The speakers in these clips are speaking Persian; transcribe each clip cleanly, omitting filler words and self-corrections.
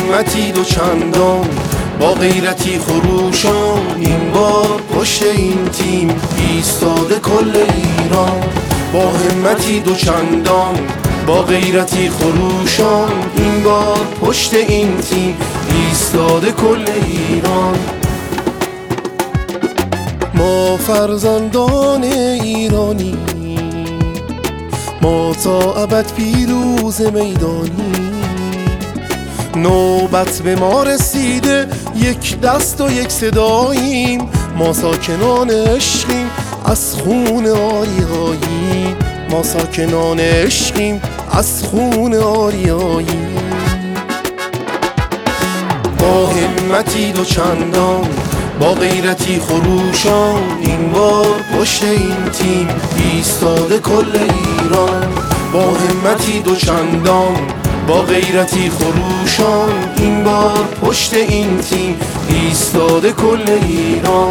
همتی دو چندان، با غیرتی خروشان، این بار پشت این تیم ایستاده کل ایران. با همتی دو چندان، با غیرتی خروشان، این بار پشت این تیم ایستاده کل ایران. ما فرزندان ایرانی، ما تا ابد پیروز میدانی. نوبت به ما رسیده، یک دست و یک صداییم. ما ساکنان عشقیم، از خون آریاییم. ما ساکنان عشقیم، از خون آریاییم. با همتی دو چندان، با غیرتی خروشان، این بار پشت این تیم ایستاده کل ایران. با همتی دو چندان، با غیرتی خروشان، این بار پشت این تیم ایستاده کل ایران.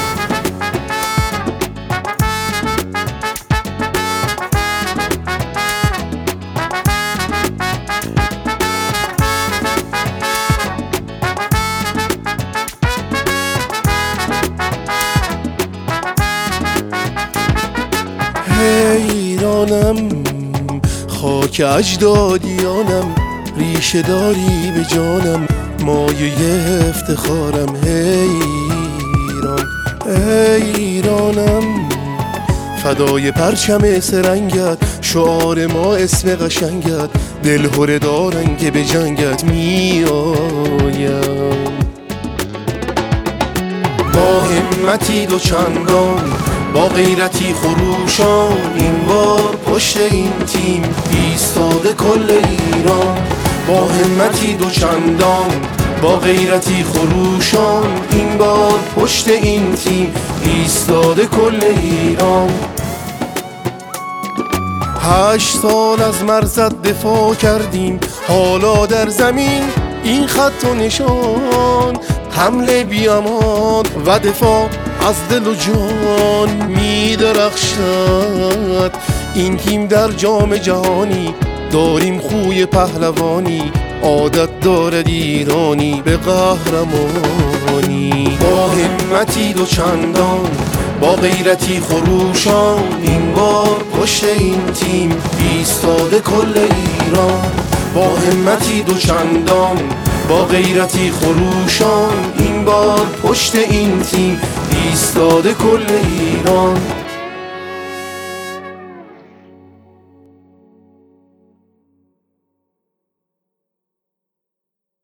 ایرانم خاک اجدادیانم، ریشه داری به جانم، مایه افتخارم. ایران ایرانم فدای پرچم سرنگت، شعار ما اسم قشنگت، دلهره دارن که به جنگت می آیم. با همتی دو چندان، با غیرتی خروشان، این بار پشت این تیم ایستاده کل ایران. با همتی دو چندان، با غیرتی خروشان، این بار پشت این تیم ایستاده کل ایران. 8 سال از مرزت دفاع کردیم، حالا در زمین این خط و نشان. حمله بیامان و دفاع از دل و جان می درخشد. این تیم در جام جهانی داریم خوی پهلوانی، عادت دارد ایرانی به قهرمانی. با همتی دو چندان، با غیرتی خروشان، این بار پشت این تیم ایستاده کل ایران. با همتی دو چندان، با غیرتی خروشان، این بار پشت این تیم ایستاده کل ایران.